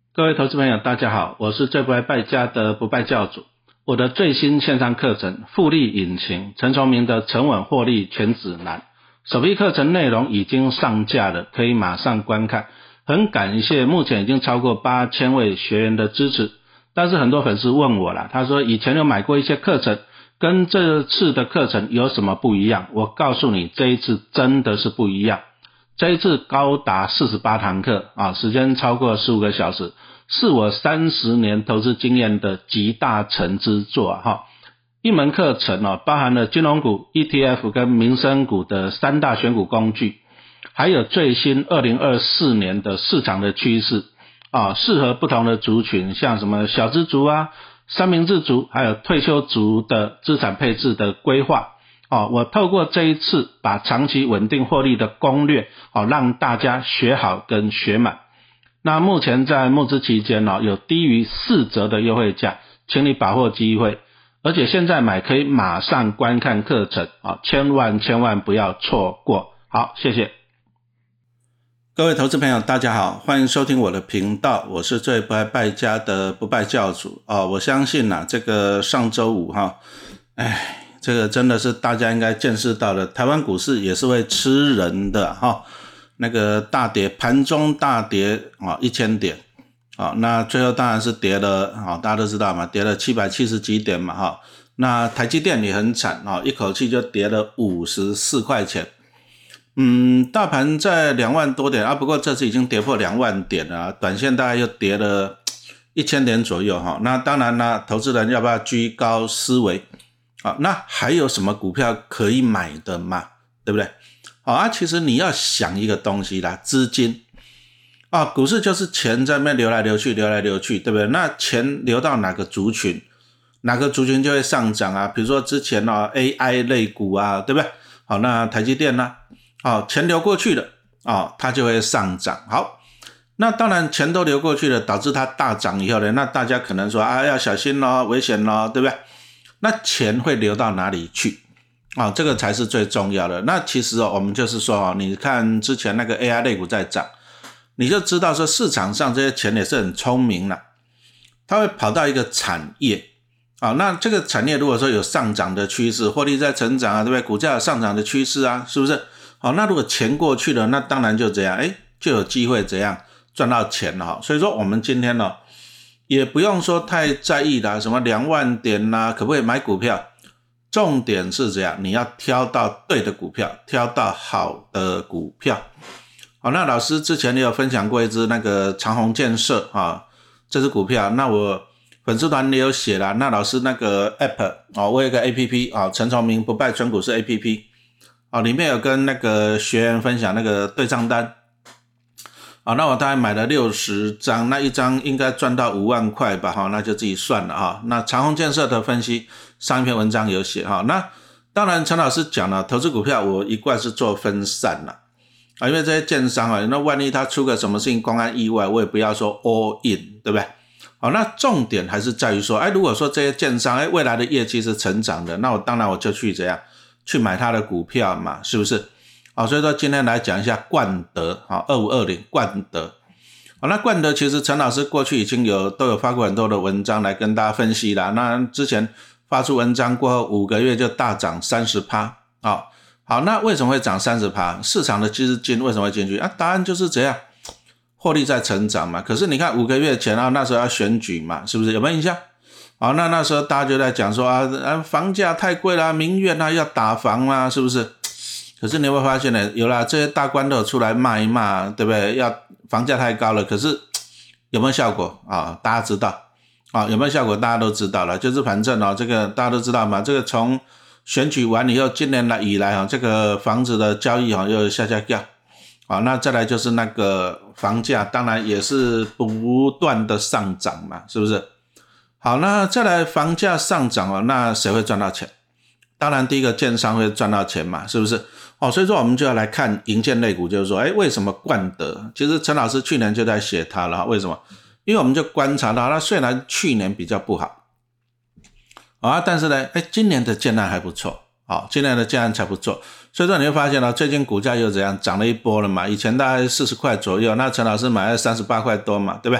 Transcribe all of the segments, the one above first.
各位投资朋友大家好，我是最不爱败家的不败教主。我的最新线上课程复利引擎陈崇明的沉稳获利全指南，首批课程内容已经上架了，可以马上观看。很感谢目前已经超过8000位学员的支持，但是很多粉丝问我啦，他说以前有买过一些课程，跟这次的课程有什么不一样？我告诉你，这一次真的是不一样。这一次高达48堂课时间超过15个小时，是我30年投资经验的集大成之作一门课程包含了金融股、ETF 跟民生股的3大选股工具，还有最新2024年的市场的趋势适合不同的族群，像什么小资族三明治族还有退休族的资产配置的规划我透过这一次把长期稳定获利的攻略让大家学好跟学满。那目前在募资期间有低于4折的优惠价，请你把握机会，而且现在买可以马上观看课程千万不要错过。好，谢谢。各位投资朋友大家好，欢迎收听我的频道，我是最不爱败家的不败教主我相信这个上周五这个真的是大家应该见识到了，台湾股市也是会吃人的那个大跌，盘中大跌1000点那最后当然是跌了大家都知道嘛，跌了770几点嘛那台积电也很惨一口气就跌了54块钱。大盘在2万多点不过这次已经跌破2万点了短线大概又跌了1000点左右那当然啦，投资人要不要居高思维那还有什么股票可以买的嘛，对不对其实你要想一个东西啦，资金股市就是钱在那边流来流去，对不对？那钱流到哪个族群，哪个族群就会上涨比如说之前AI 类股对不对？那台积电钱流过去了它就会上涨。好，那当然钱都流过去了，导致它大涨以后呢，那大家可能说要小心咯，危险咯，对不对？那钱会流到哪里去这个才是最重要的。那其实我们就是说你看之前那个 AI 类股在涨，你就知道说市场上这些钱也是很聪明啦，它会跑到一个产业那这个产业如果说有上涨的趋势，获利在成长对不对？股价有上涨的趋势是不是那如果钱过去了，那当然就这样就有机会怎样赚到钱了所以说我们今天也不用说太在意啦，什么2万点可不可以买股票，重点是这样，你要挑到对的股票，挑到好的股票那老师之前也有分享过一支那个长鸿建设这支股票，那我粉丝团也有写啦，那老师那个 app我有一个 app 陈崇明不败存股是 app里面有跟那个学员分享那个对账单那我大概买了60张，那一张应该赚到5万块吧那就自己算了那长鸿建设的分析上一篇文章有写那当然陈老师讲了，投资股票我一贯是做分散啦因为这些建商那万一他出个什么事情，公安意外，我也不要说 all in， 对不对那重点还是在于说如果说这些建商未来的业绩是成长的，那我当然我就去怎样去买他的股票嘛，是不是所以说今天来讲一下冠德2520冠德那冠德其实陈老师过去已经都有发过很多的文章来跟大家分析啦，那之前发出文章过后5个月就大涨 30% 好，那为什么会涨 30%？ 市场的资金为什么会进去答案就是这样，获利在成长嘛。可是你看5个月前那时候要选举嘛，是不是有没有印象那时候大家就在讲说房价太贵啦，民怨要打房啦，是不是？可是你有没有发现呢？有啦，这些大官都有出来骂一骂，对不对？要房价太高了，可是有没有效果大家知道有没有效果？大家都知道了，就是反正这个大家都知道嘛，这个从选举完以后，今年以来这个房子的交易又下掉那再来就是那个房价，当然也是不断的上涨嘛，是不是？好，那再来房价上涨那谁会赚到钱？当然第一个建商会赚到钱嘛，是不是所以说我们就要来看营建类股，就是说为什么冠德，其实陈老师去年就在写它了，为什么？因为我们就观察到它虽然去年比较不好但是呢今年的建案还不错今年的建案才不错，所以说你会发现最近股价又怎样涨了一波了嘛，以前大概40块左右，那陈老师买了38块多嘛，对不对？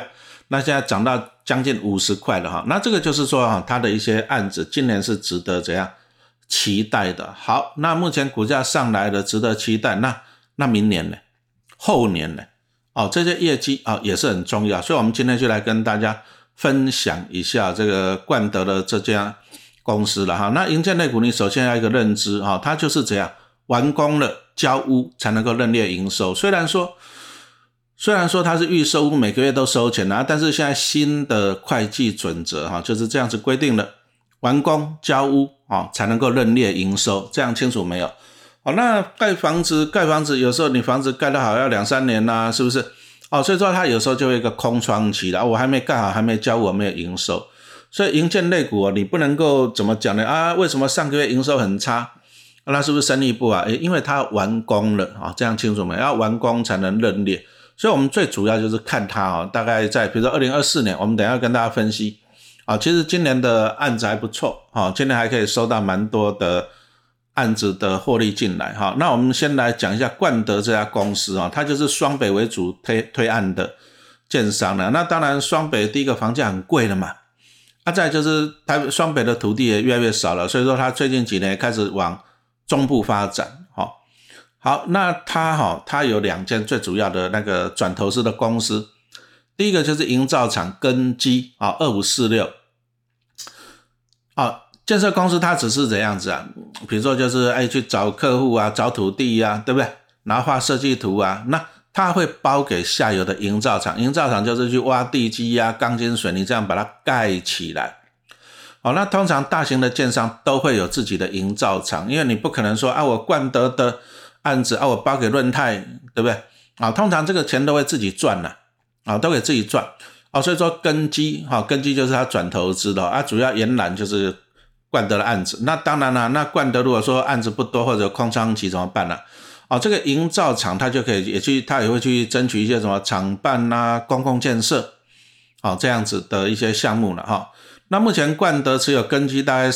那现在涨到将近50块了哈。那这个就是说哈，它的一些案子今年是值得怎样期待的。好，那目前股价上来了，值得期待。那明年呢？后年呢？这些业绩也是很重要，所以我们今天就来跟大家分享一下这个冠德的这家公司了哈。那营建类股你首先要一个认知它就是怎样完工了交屋才能够认列营收。虽然说它是预售屋，每个月都收钱但是现在新的会计准则就是这样子规定了，完工交屋才能够认列营收，这样清楚没有？那盖房子有时候你房子盖得好要2-3年是不是？所以说它有时候就会一个空窗期了，我还没盖好，还没交屋，我没有营收。所以营建类股你不能够怎么讲呢？为什么上个月营收很差？那是不是生意不好？因为它完工了这样清楚没有？要完工才能认列。所以我们最主要就是看它大概在比如说2024年，我们等一下跟大家分析其实今年的案子还不错今年还可以收到蛮多的案子的获利进来那我们先来讲一下冠德这家公司它就是双北为主推案的建商了。那当然双北第一个房价很贵了嘛，再就是双北的土地也越来越少了，所以说它最近几年开始往中部发展好，那它有2间最主要的那个转投资的公司，第一个就是营造厂根基2546建设公司它只是怎样子比如说就是去找客户找土地对不对？然后画设计图那它会包给下游的营造厂，营造厂就是去挖地基钢筋水泥这样把它盖起来那通常大型的建商都会有自己的营造厂，因为你不可能说我冠德的案子我包给润泰，对不对？通常这个钱都会自己赚都给自己赚所以说根基就是他转投资的主要延揽就是冠德的案子。那当然那冠德如果说案子不多或者空窗期怎么办呢？这个营造厂他就可以他也会去争取一些什么厂办公共建设这样子的一些项目了那目前冠德持有根基大概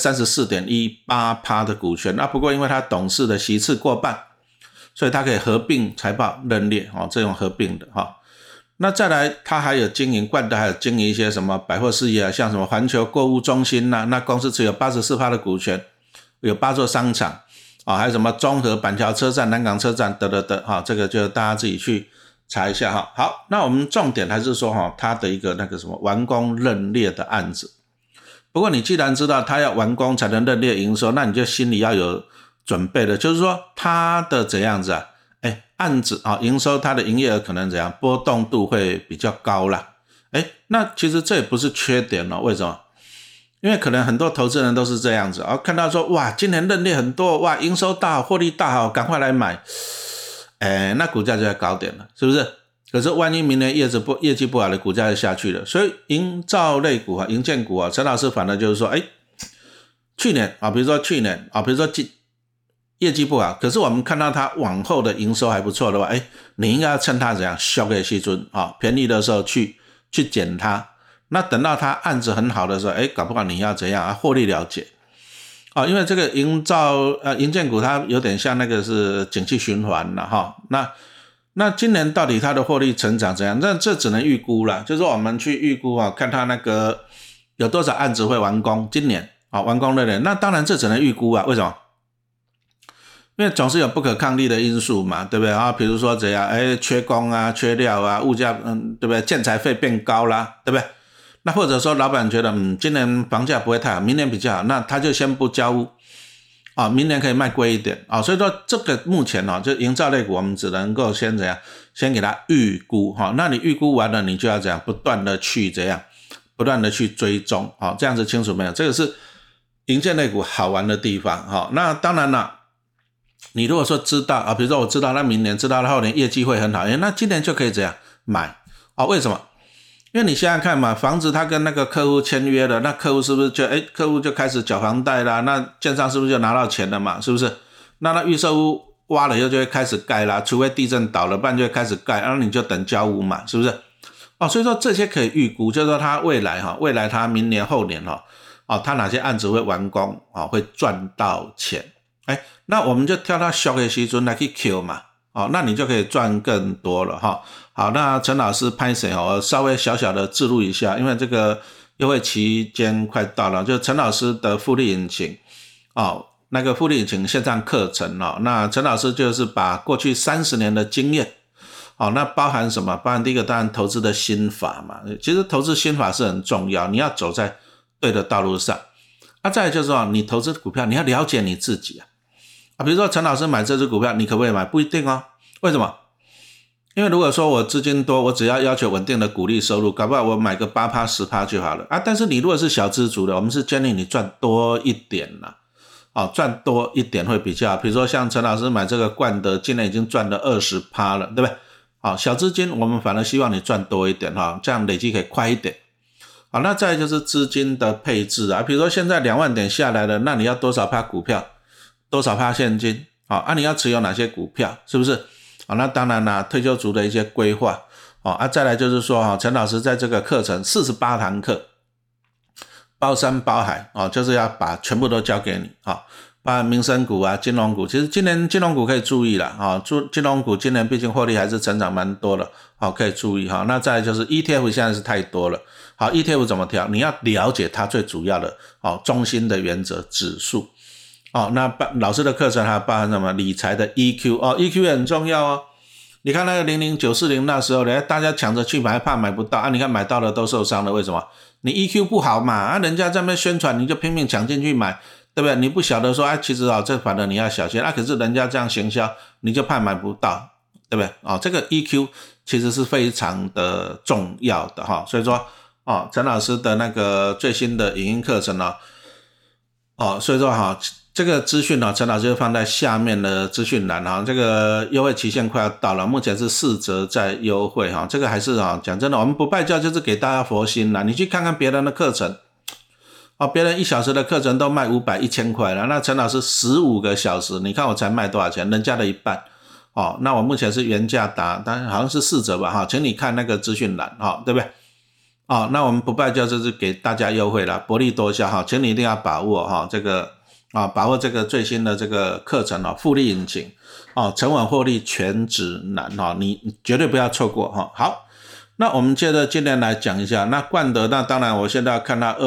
34.18% 的股权不过因为他董事的席次过半，所以他可以合并财报认列这种合并的那再来他还有经营冠德还有经营一些什么百货事业像什么环球购物中心那公司持有 84% 的股权，有8座商场还有什么中和板桥车站南港车站这个就大家自己去查一下好，那我们重点还是说他的一个那个什么完工认列的案子。不过你既然知道他要完工才能认列营收，那你就心里要有准备的，就是说他的怎样子案子营收它的营业额可能怎样波动度会比较高啦那其实这也不是缺点为什么？因为可能很多投资人都是这样子看到说哇今年认列很多哇营收大好获利大好赶快来买那股价就要高点了，是不是？可是万一明年业绩不好的股价就下去了。所以营造类股营建股陈老师反而就是说去年比如说去年比如说业绩不好，可是我们看到它往后的营收还不错的话你应该要趁它怎样小的时候便宜的时候去捡它，那等到它案子很好的时候搞不好你要怎样获利了结因为这个营建股它有点像那个是景气循环了那今年到底它的获利成长怎样？那这只能预估了，就是我们去预估看它那个有多少案子会完工，今年完工的人，那当然这只能预估为什么？因为总是有不可抗力的因素嘛，对不对比如说怎样缺工缺料物价对不对？建材费变高啦，对不对？那或者说老板觉得今年房价不会太好，明年比较好，那他就先不交屋明年可以卖贵一点所以说这个目前就营造类股我们只能够先怎样先给它预估那你预估完了你就要怎样不断的去追踪这样子清楚没有？这个是营建类股好玩的地方那当然了，你如果说知道比如说我知道那明年知道后年业绩会很好那今年就可以怎样买为什么？因为你现在看嘛，房子他跟那个客户签约了，那客户是不是就客户就开始缴房贷啦，那建商是不是就拿到钱了嘛，是不是？那预售屋挖了以后就会开始盖啦，除非地震倒了不然就会开始盖，然后你就等交屋嘛，是不是？所以说这些可以预估，就是说他未来他明年后年他哪些案子会完工会赚到钱那我们就跳到小的时候来去 Q 嘛那你就可以赚更多了好，那陈老师拍谁我稍微小小的置入一下，因为这个优惠期间快到了，就陈老师的复利引擎那个复利引擎线上课程那陈老师就是把过去30年的经验那包含什么？包含第一个当然投资的心法嘛，其实投资心法是很重要，你要走在对的道路上。再来就是说你投资股票你要了解你自己比如说陈老师买这只股票你可不可以买？不一定为什么？因为如果说我资金多，我只要求稳定的股利收入，搞不好我买个 8% 10% 就好了但是你如果是小资族的，我们是建议你赚多一点赚多一点会比较好。比如说像陈老师买这个冠德，今年已经赚了 20% 了，对不对？小资金我们反而希望你赚多一点这样累积可以快一点。那再来就是资金的配置比如说现在2万点下来了，那你要多少趴股票，多少趴现金你要持有哪些股票，是不是？那当然退休族的一些规划再来就是说陈老师在这个课程48堂课包山包海就是要把全部都交给你包含民生股金融股，其实今年金融股可以注意了金融股今年毕竟获利还是成长蛮多的可以注意那再来就是 ETF 现在是太多了ETF 怎么挑？你要了解它最主要的中心的原则指数那老师的课程还包含什么？理财的 EQ EQ 也很重要你看那个00940那时候大家抢着去买，怕买不到你看买到了都受伤了，为什么？你 EQ 不好嘛人家在那边宣传你就拼命抢进去买，对不对？你不晓得说其实这反正你要小心可是人家这样行销你就怕买不到，对不对这个 EQ 其实是非常的重要的所以说陈老师的那个最新的影音课程所以说这个资讯陈老师就放在下面的资讯栏这个优惠期限快要到了，目前是4折在优惠这个还是讲真的，我们不败教就是给大家佛心啦，你去看看别人的课程别人1小时的课程都卖500、1000块了，那陈老师15个小时，你看我才卖多少钱？人家的一半那我目前是原价打，但好像是4折吧请你看那个资讯栏对不对？那我们不败教就是给大家优惠啦，薄利多销请你一定要把握这个把握这个最新的这个课程复利引擎沉稳获利全指南你绝对不要错过好，那我们接着今天来讲一下那冠德，那当然我现在要看到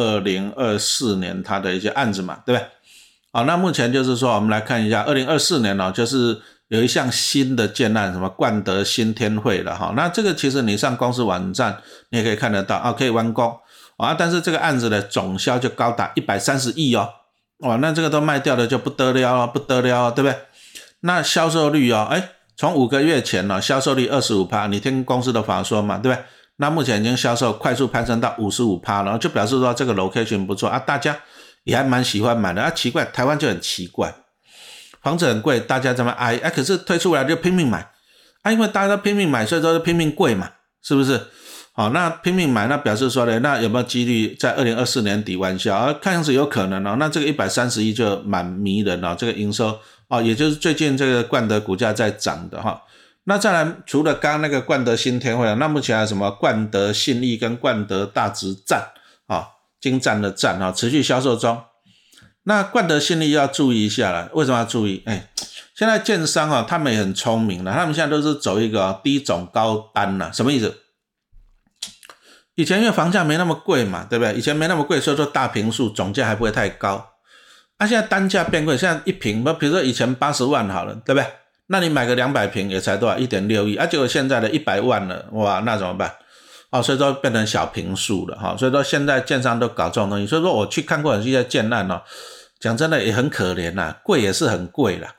2024年它的一些案子嘛，对不对？那目前就是说我们来看一下2024年就是有一项新的建案，什么冠德新天汇了那这个其实你上公司网站你也可以看得到可以完工但是这个案子的总销就高达130亿那这个都卖掉了就不得了对不对？那销售率从5个月前销售率 25%， 你听公司的法说嘛，对不对？那目前已经销售快速攀升到 55%， 然后就表示说这个 location 不错大家也还蛮喜欢买的奇怪，台湾就很奇怪，房子很贵，大家这么哀可是推出来就拼命买因为大家都拼命买，所以说就拼命贵嘛，是不是？那拼命买，那表示说那有没有几率在2024年底完销看样子有可能那这个130亿就蛮迷人这个营收也就是最近这个冠德股价在涨的那再来除了刚刚那个冠德新天汇那目前还有什么冠德信义跟冠德大直站精湛的站持续销售中。那冠德信义要注意一下了，为什么要注意？现在建商他们也很聪明了，他们现在都是走一个低总高单什么意思？以前因为房价没那么贵嘛，对不对？以前没那么贵，所以说大坪数总价还不会太高现在单价变贵，现在一坪比如说以前80万好了，对不对？那你买个200坪也才多少 1.6 亿结果现在的100万了，哇那怎么办？所以说变成小坪数了所以说现在建商都搞这种东西，所以说我去看过一些建案讲真的也很可怜贵也是很贵啦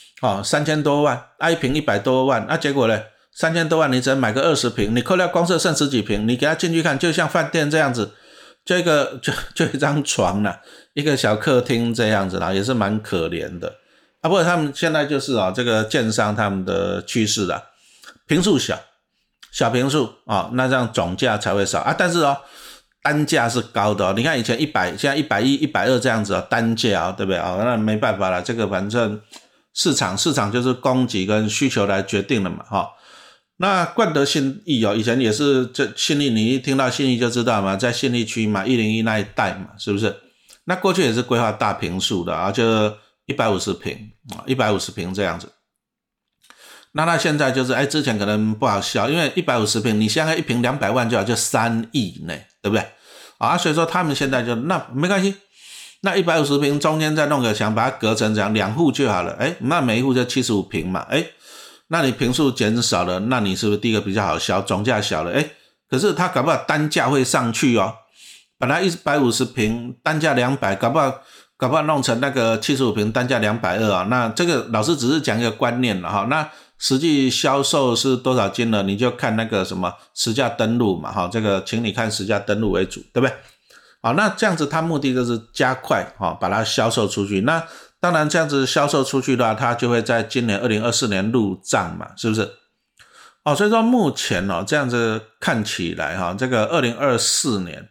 3000多万一坪100多万结果呢3000多万你只能买个20坪，你扣掉公设剩10几坪，你给他进去看就像饭店这样子，就一张床啦，一个小客厅这样子啦，也是蛮可怜的不过他们现在就是这个建商他们的趋势啦，坪数小坪数那这样总价才会少但是单价是高的你看以前100现在110 120这样子单价对不对那没办法啦，这个反正市场就是供给跟需求来决定了嘛那冠德信义以前也是这信义，你一听到信义就知道嘛，在信义区嘛101那一带嘛，是不是？那过去也是规划大坪数的就150坪150坪这样子。 那它现在就是之前可能不好销，因为150坪你现在一坪200万就好，就3亿呢，对不对？所以说他们现在就那没关系，那150坪中间再弄个墙把它隔成这样2户就好了，那每一户就75坪嘛，那你坪数减少了，那你是不是第一个比较好销，总价小了，可是它搞不好单价会上去哦，本来150坪单价200，搞不好弄成那个75坪单价220啊，那这个老师只是讲一个观念了哈，那实际销售是多少金额，你就看那个什么实价登录嘛哈，这个请你看实价登录为主，对不对？那这样子它目的就是加快把它销售出去，那当然这样子销售出去的话，它就会在今年2024年入账嘛，是不是？所以说目前这样子看起来这个2024年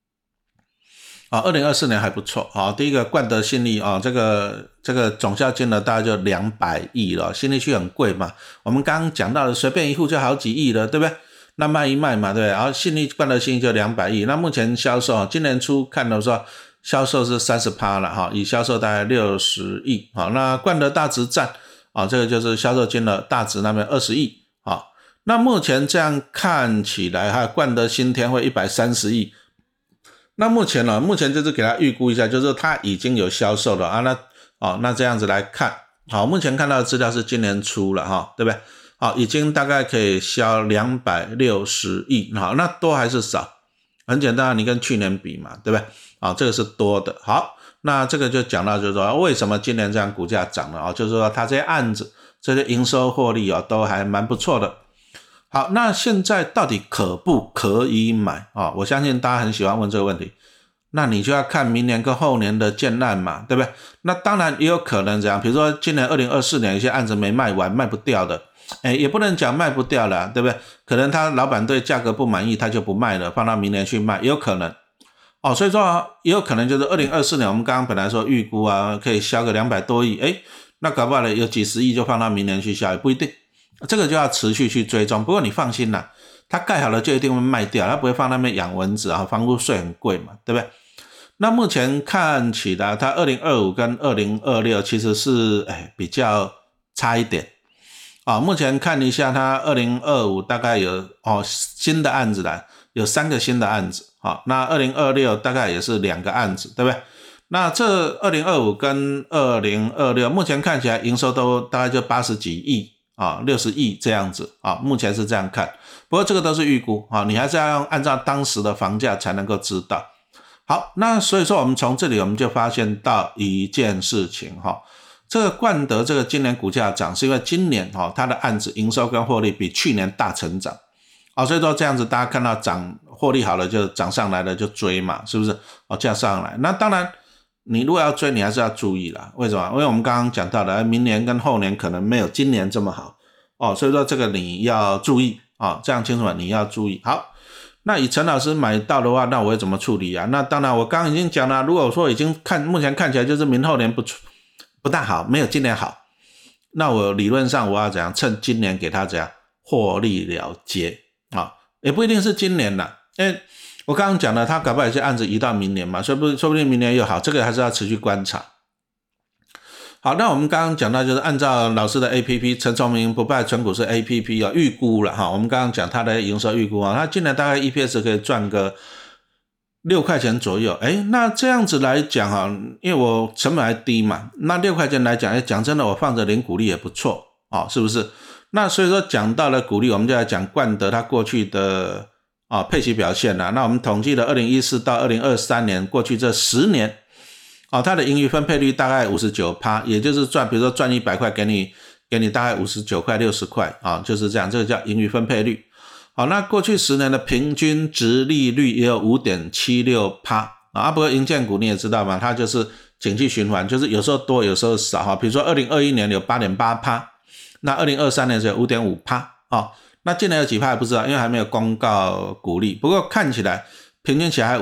2024年还不错第一个冠德信利这个总销金额大概就200亿了，信利区很贵嘛，我们刚刚讲到的随便一户就好几亿了，对不对？那卖一卖嘛，对不对？然后冠德信利就200亿，那目前销售今年初看的时候销售是 30% 了以销售大概60亿那冠德大直站这个就是销售金额大直那边20亿那目前这样看起来还有冠德新天会130亿，那目前就是给他预估一下，就是他已经有销售了那这样子来看目前看到的资料是今年初了对不对？已经大概可以销260亿那多还是少？很简单，你跟去年比嘛，对不对？这个是多的。好，那这个就讲到就是说为什么今年这样股价涨了就是说它这些案子这些营收获利都还蛮不错的。好，那现在到底可不可以买我相信大家很喜欢问这个问题，那你就要看明年跟后年的建案嘛，对不对？那当然也有可能这样，比如说今年2024年有些案子没卖完卖不掉的也不能讲卖不掉了，对不对？可能他老板对价格不满意，他就不卖了，放到明年去卖，也有可能所以说也有可能就是2024年我们刚刚本来说预估可以销个200多亿那搞不好有几十亿就放到明年去销，也不一定，这个就要持续去追踪。不过你放心啦，它盖好了就一定会卖掉，它不会放那边养蚊子房屋税很贵嘛，对不对？那目前看起来它2025跟2026其实是比较差一点目前看一下它2025大概有新的案子啦，有3个新的案子那2026大概也是2个案子，对不对？那这2025跟2026目前看起来营收都大概就80几亿60亿这样子目前是这样看。不过这个都是预估你还是要按照当时的房价才能够知道。好，那所以说我们从这里我们就发现到一件事情这个冠德这个今年股价涨是因为今年它的案子营收跟获利比去年大成长所以说这样子大家看到涨获利好了就涨上来了就追嘛，是不是这样上来。那当然你如果要追你还是要注意啦，为什么？因为我们刚刚讲到的明年跟后年可能没有今年这么好所以说这个你要注意这样清楚了，你要注意。好，那以陈老师买到的话，那我会怎么处理那当然我刚刚已经讲了，如果说已经目前看起来就是明后年不大好，没有今年好，那我理论上我要怎样趁今年给他怎样获利了结也不一定是今年啦，因为我刚刚讲了他搞不好有些案子移到明年嘛，说不定明年又好，这个还是要持续观察。好，那我们刚刚讲到就是按照老师的 APP 陈崇明不败存股是 APP 预估了我们刚刚讲他的营收预估他今年大概 EPS 可以赚个6块钱左右那这样子来讲因为我成本还低嘛，那6块钱来讲讲真的我放着领股利也不错是不是？那所以说讲到了股利，我们就来讲冠德它过去的配息表现啦。那我们统计了2014到2023年过去这10年它的盈余分配率大概 59%， 也就是比如说赚100块给你大概59块60块就是这样，这个叫盈余分配率。好，那过去10年的平均殖利率也有 5.76% 不过营建股你也知道嘛，它就是景气循环，就是有时候多有时候少比如说2021年有 8.8%， 那2023年是有 5.5% 那今年有几%也不知道，因为还没有公告股利，不过看起来平均起来还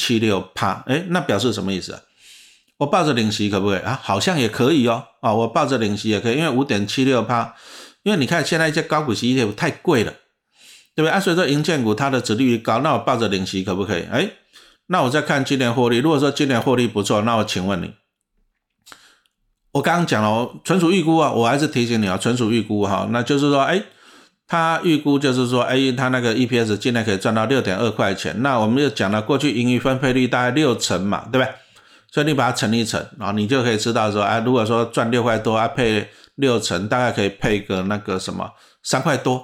5.76%， 那表示什么意思我抱着领息可不可以好像也可以我抱着领息也可以，因为 5.76%， 因为你看现在一些高股息 ETF 太贵了，对不对所以说营建股它的殖利率高，那我抱着领息可不可以那我再看今年获利，如果说今年获利不错，那我请问你， 我刚刚讲了纯属预估啊，我还是提醒你啊，纯属预估哈，那就是说他预估就是说他那个 EPS 今年可以赚到 6.2 块钱，那我们就讲了过去盈余分配率大概60%嘛，对不对？所以你把它乘一乘，然后你就可以知道说如果说赚6块多配60%，大概可以配个那个什么3块多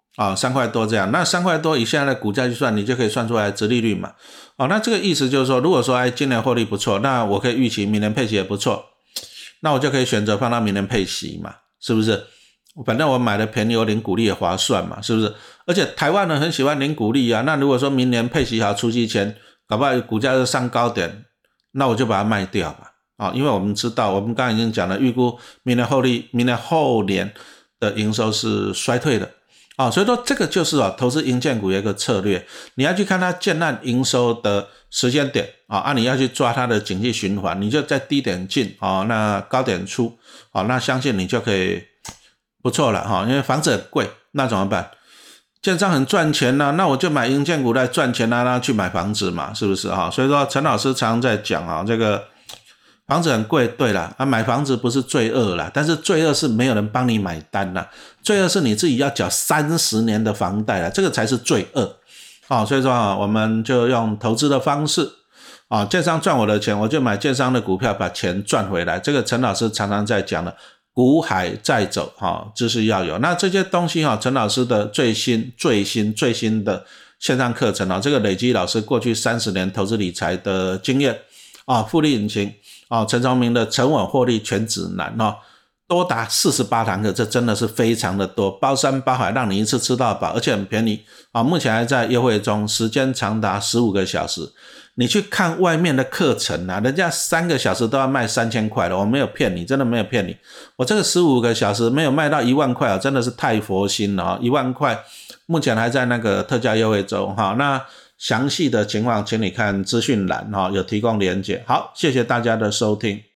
3块多这样，那3块多以现在的股价去算，你就可以算出来殖利率嘛。那这个意思就是说，如果说今年获利不错，那我可以预期明年配息也不错，那我就可以选择放到明年配息嘛，是不是？反正我买的便宜，我领股利也划算嘛，是不是？而且台湾人很喜欢领股利啊，那如果说明年配息好除息前，搞不好股价就上高点，那我就把它卖掉嘛。因为我们知道，我们刚才已经讲了，预估明年后年的营收是衰退的。所以说这个就是投资营建股有一个策略，你要去看它建案营收的时间点你要去抓它的景气循环，你就在低点进那高点出那相信你就可以不错了因为房子很贵，那怎么办？建商很赚钱那我就买营建股来赚钱那去买房子嘛，是不是所以说陈老师常常在讲这个房子很贵，对啦买房子不是罪恶啦，但是罪恶是没有人帮你买单啦，罪恶是你自己要缴30年的房贷啦，这个才是罪恶所以说我们就用投资的方式建商赚我的钱，我就买建商的股票把钱赚回来，这个陈老师常常在讲的股海在走知识要有，那这些东西陈老师的最新的线上课程这个累积老师过去30年投资理财的经验复利引擎陈崇明的沉稳获利全指南多达48堂课，这真的是非常的多，包山包海让你一次吃到饱，而且很便宜目前还在优惠中，时间长达15个小时。你去看外面的课程人家3个小时都要卖3000块了，我没有骗你，真的没有骗你，我这个15个小时没有卖到1万块真的是太佛心了1万块目前还在那个特价优惠中那详细的情况请你看资讯栏有提供连结。好，谢谢大家的收听。